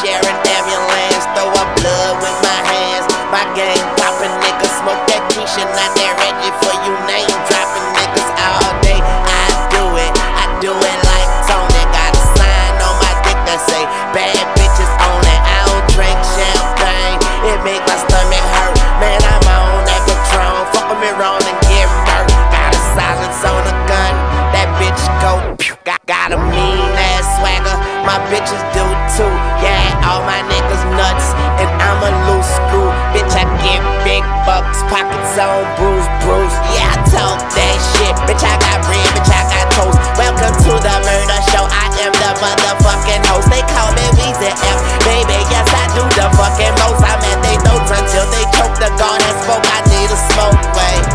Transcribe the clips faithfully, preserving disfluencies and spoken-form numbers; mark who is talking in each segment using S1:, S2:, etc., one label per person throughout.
S1: sharing ambulance, throw up blood with my hands. My gang poppin' niggas, smoke that Keisha, not that Reggie for you name dropping niggas all day. I do it, I do it like Tony. Got a sign on my dick that say bad bitches only. I don't drink champagne, it make my stomach hurt. Man, I'm on that Patron, fuck with me wrong and get murked. Got a silence on the gun, that bitch go pew. Got, got a mean ass swagger, my bitches do too. Yeah, all my niggas nuts, and I'm a loose screw. Bitch, I get big bucks, pockets on bruise, bruise. Yeah, I talk that shit. Bitch, I got bread, bitch, I got toast. Welcome to the murder show, I am the motherfucking host. They call me Weezy F, baby, yes, I do the fucking most. I'm at they throats until they choke the gun and smoke. I need a smoke, wait.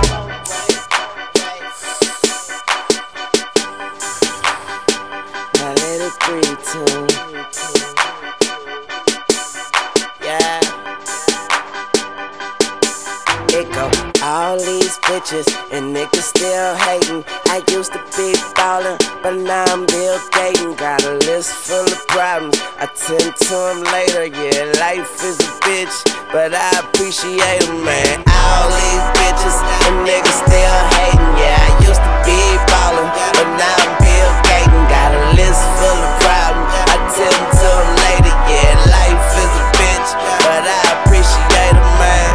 S1: Now let it breathe, too. Yeah. It go, all these bitches and niggas still hating. I used to be ballin', but now I'm Bill Gaten. Got a list full of problems, I tend to them later. Yeah, life is a bitch, but I appreciate them, man. All these bitches and niggas still hating. Yeah, I used to be ballin', but now I'm Bill Gaten. Got a list full of problems, I tend to them later. Yeah, life is a bitch, but I appreciate them, man.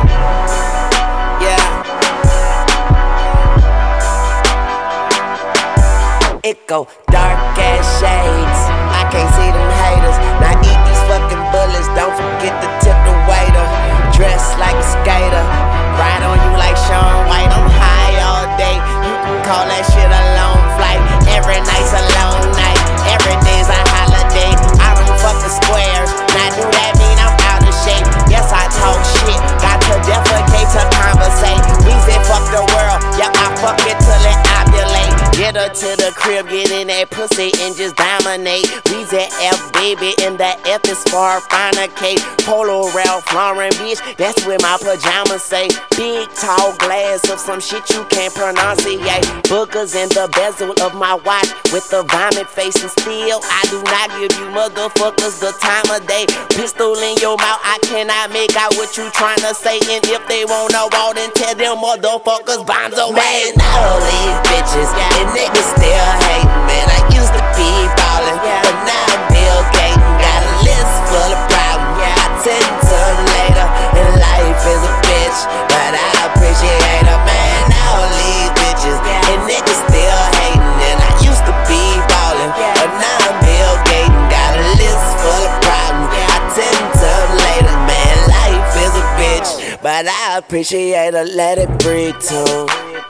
S1: It go dark ass shades, I can't see them haters. Now eat these fucking bullets, don't forget to tip the waiter. Dress like a skater, ride on you like Shaun White. I'm high all day, you can call that shit a long flight. Every night's a long night, every day's a holiday. I don't fuck the squares, now do that mean I'm out of shape? Yes, I talk shit, got to defecate to conversate. We say fuck the world, yep, I fuck it till it ovulate. Get her to the crib, get in that pussy and just dominate. Weezy F, baby, and the F is for finer cake. Polo Ralph Lauren, bitch, that's where my pajamas say. Big tall glass of some shit you can't pronunciate. Boogers in the bezel of my watch with the vomit face, and still I do not give you motherfuckers the time of day. Pistol in your mouth, I cannot make out what you tryna say. And if they wanna walk, then tell them motherfuckers bombs away. Man, all these bitches and niggas still hating, man. I used to be ballin', but now I'm Bill Gaten. Got a list full of problems, I tend to them later. And life is a bitch, but I appreciate her, man. All these bitches and niggas still hating, and I used to be ballin', but now I'm Bill Gaten. Got a list full of problems, I tend to them later, man. Life is a bitch, but I appreciate her. Let it breathe too.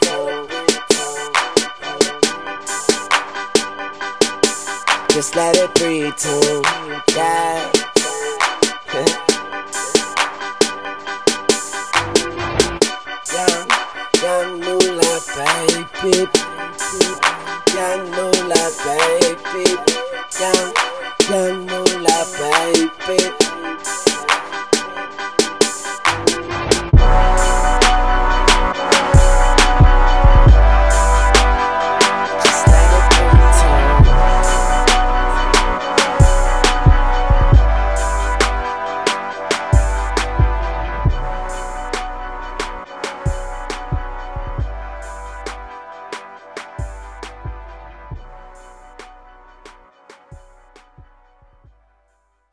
S1: Just let it breathe too, yeah. Young, young moolah, baby.